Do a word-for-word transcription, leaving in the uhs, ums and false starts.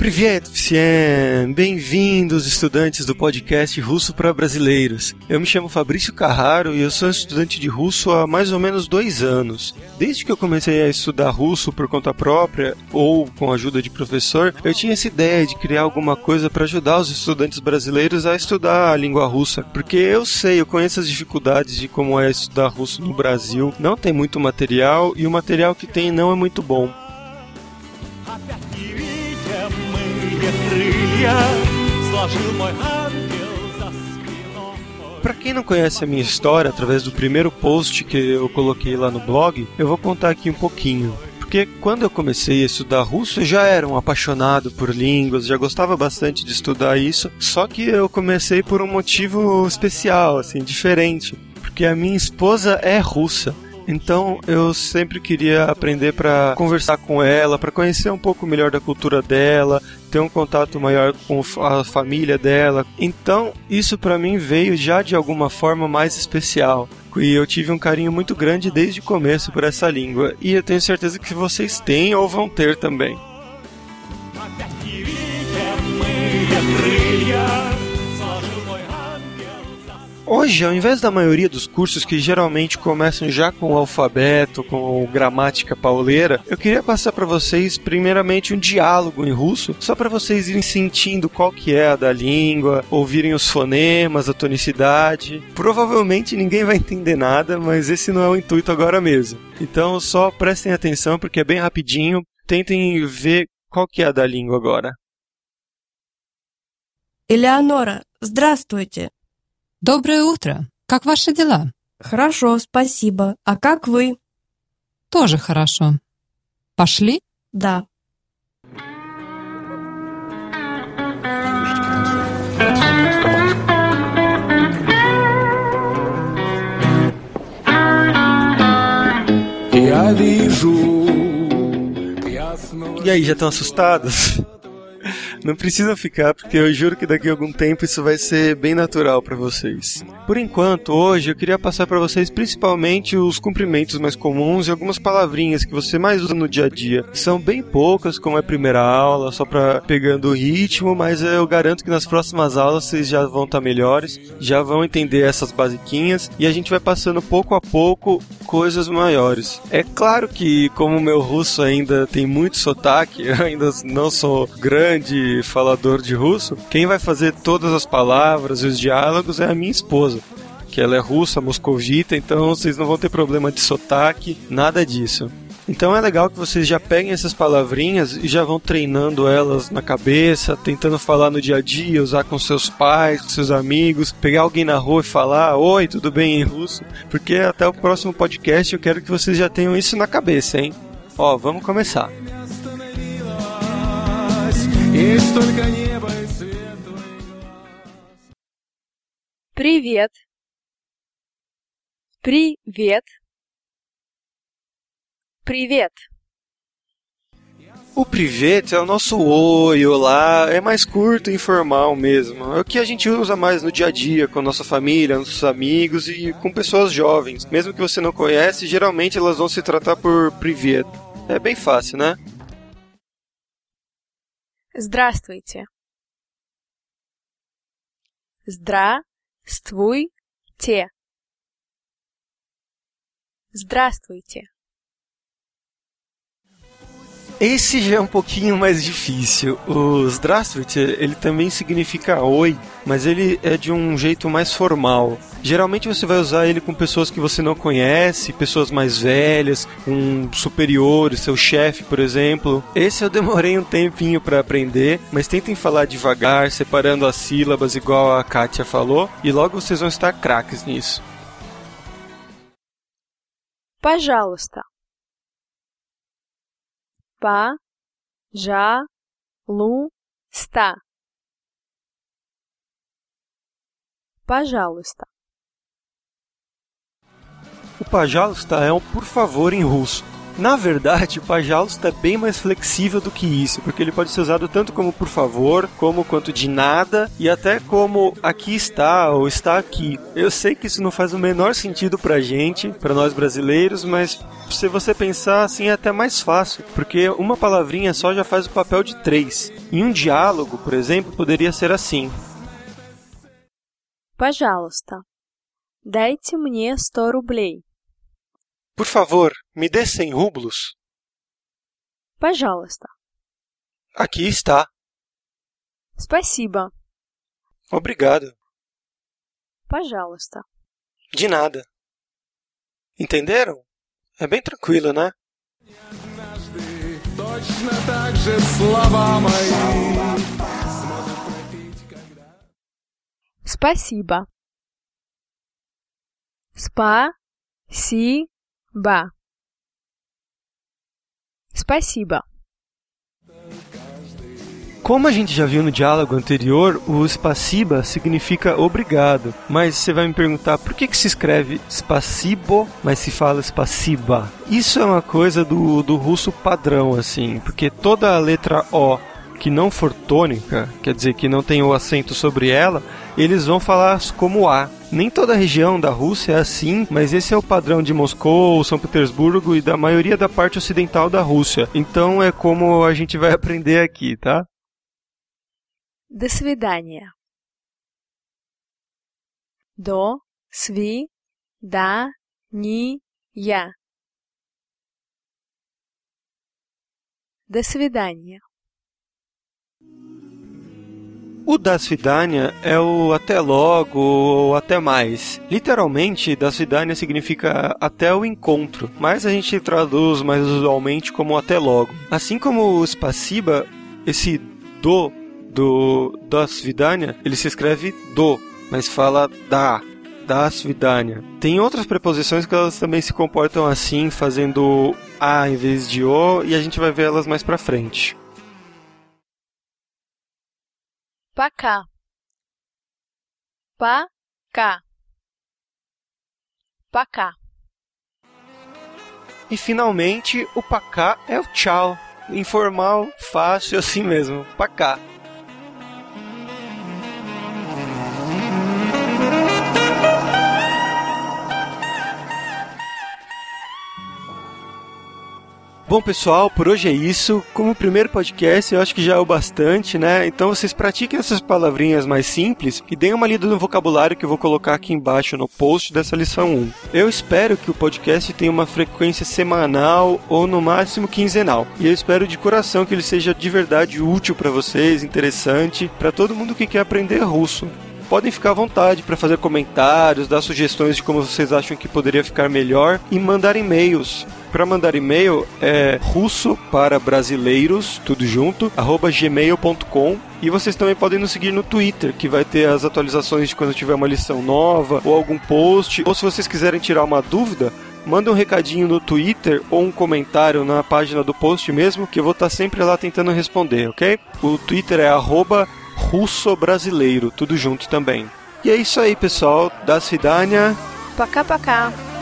Привет, всем! Bem-vindos, estudantes do podcast Russo para Brasileiros. Eu me chamo Fabrício Carraro e eu sou estudante de russo há mais ou menos dois anos. Desde que eu comecei a estudar russo por conta própria ou com a ajuda de professor, eu tinha essa ideia de criar alguma coisa para ajudar os estudantes brasileiros a estudar a língua russa. Porque eu sei, eu conheço as dificuldades de como é estudar russo no Brasil. Não tem muito material e o material que tem não é muito bom. Para quem não conhece a minha história, através do primeiro post que eu coloquei lá no blog, eu vou contar aqui um pouquinho. Porque quando eu comecei a estudar russo, eu já era um apaixonado por línguas, já gostava bastante de estudar isso, só que eu comecei por um motivo especial, assim, diferente. Porque a minha esposa é russa. Então eu sempre queria aprender para conversar com ela, para conhecer um pouco melhor da cultura dela, ter um contato maior com a família dela. Então isso para mim veio já de alguma forma mais especial. E eu tive um carinho muito grande desde o começo por essa língua. E eu tenho certeza que vocês têm ou vão ter também. Hoje, ao invés da maioria dos cursos que geralmente começam já com o alfabeto, com gramática pauleira, eu queria passar para vocês primeiramente um diálogo em russo, só para vocês irem sentindo qual que é a da língua, ouvirem os fonemas, a tonicidade. Provavelmente ninguém vai entender nada, mas esse não é o intuito agora mesmo. Então só prestem atenção porque é bem rapidinho, tentem ver qual que é a da língua agora. Элеонора, здравствуйте. Доброе утро. Как ваши дела? Хорошо, спасибо. А как вы? Тоже хорошо. Пошли? Да. E aí, já estão assustados? Não precisam ficar, porque eu juro que daqui a algum tempo isso vai ser bem natural para vocês. Por enquanto, hoje eu queria passar para vocês principalmente os cumprimentos mais comuns e algumas palavrinhas que você mais usa no dia a dia. São bem poucas, como é a primeira aula, só para pegando o ritmo, mas eu garanto que nas próximas aulas vocês já vão estar melhores, já vão entender essas basiquinhas e a gente vai passando pouco a pouco coisas maiores. É claro que, como o meu russo ainda tem muito sotaque, eu ainda não sou grande falador de russo, quem vai fazer todas as palavras e os diálogos é a minha esposa, que ela é russa, moscovita, então vocês não vão ter problema de sotaque, nada disso. Então é legal que vocês já peguem essas palavrinhas e já vão treinando elas na cabeça, tentando falar no dia a dia, usar com seus pais, com seus amigos, pegar alguém na rua e falar oi, tudo bem em russo, porque até o próximo podcast eu quero que vocês já tenham isso na cabeça, hein? Ó, vamos começar. Привет. Привет. Привет. O privet é o nosso oi, olá, é mais curto e informal mesmo. É o que a gente usa mais no dia a dia, com a nossa família, nossos amigos e com pessoas jovens. Mesmo que você não conhece, geralmente elas vão se tratar por privet. É bem fácil, né? Здравствуйте. Здравствуйте. Здравствуйте. Esse já é um pouquinho mais difícil. O Здравствуйте, ele também significa oi, mas ele é de um jeito mais formal. Geralmente você vai usar ele com pessoas que você não conhece, pessoas mais velhas, um superior, seu chefe, por exemplo. Esse eu demorei um tempinho para aprender, mas tentem falar devagar, separando as sílabas igual a Kátia falou, e logo vocês vão estar craques nisso. Пожалуйста. Па-жа-лу-ста. Пожалуйста. O пожалуйста é um por favor em russo. Na verdade, o пожалуйста é bem mais flexível do que isso, porque ele pode ser usado tanto como por favor, como quanto de nada, e até como aqui está ou está aqui. Eu sei que isso não faz o menor sentido pra gente, pra nós brasileiros, mas se você pensar assim é até mais fácil, porque uma palavrinha só já faz o papel de três. Em um diálogo, por exemplo, poderia ser assim. Пожалуйста, дайте мне сто рублей. Por favor, me dê cem rublos. Пожалуйста. Aqui está. Спасибо. Obrigado. Пожалуйста. De nada. Entenderam? É bem tranquilo, né? Спасибо. Спа-си-ба. Спасибо. Como a gente já viu no diálogo anterior, o spasiba significa obrigado. Mas você vai me perguntar por que, que se escreve spasibo, mas se fala spasiba? Isso é uma coisa do, do russo padrão, assim, porque toda a letra O que não for tônica, quer dizer que não tem o acento sobre ela, eles vão falar como A. Nem toda a região da Rússia é assim, mas esse é o padrão de Moscou, São Petersburgo e da maioria da parte ocidental da Rússia. Então é como a gente vai aprender aqui, tá? До свидания. До свидания. До свидания. O das svidania é o até logo ou até mais. Literalmente, das svidania significa até o encontro, mas a gente traduz mais usualmente como até logo. Assim como o spasiba, esse do do das svidania, ele se escreve do, mas fala da, das svidania. Tem outras preposições que elas também se comportam assim, fazendo a em vez de o, e a gente vai ver elas mais pra frente. Пока. Пока. Пока. E finalmente, o pacá é o tchau. Informal, fácil, assim mesmo. Pacá. Bom, pessoal, por hoje é isso. Como primeiro podcast, eu acho que já é o bastante, né? Então vocês pratiquem essas palavrinhas mais simples e deem uma lida no vocabulário que eu vou colocar aqui embaixo no post dessa lição um. Eu espero que o podcast tenha uma frequência semanal ou no máximo quinzenal. E eu espero de coração que ele seja de verdade útil para vocês, interessante, para todo mundo que quer aprender russo. Podem ficar à vontade para fazer comentários, dar sugestões de como vocês acham que poderia ficar melhor e mandar e-mails. Para mandar e-mail é russo para brasileiros, tudo junto, arroba gmail ponto com. E vocês também podem nos seguir no Twitter, que vai ter as atualizações de quando tiver uma lição nova ou algum post. Ou se vocês quiserem tirar uma dúvida, manda um recadinho no Twitter ou um comentário na página do post mesmo, que eu vou estar sempre lá tentando responder, ok? O Twitter é arroba russo brasileiro, tudo junto também. E é isso aí, pessoal. До свидания. Пока-пока.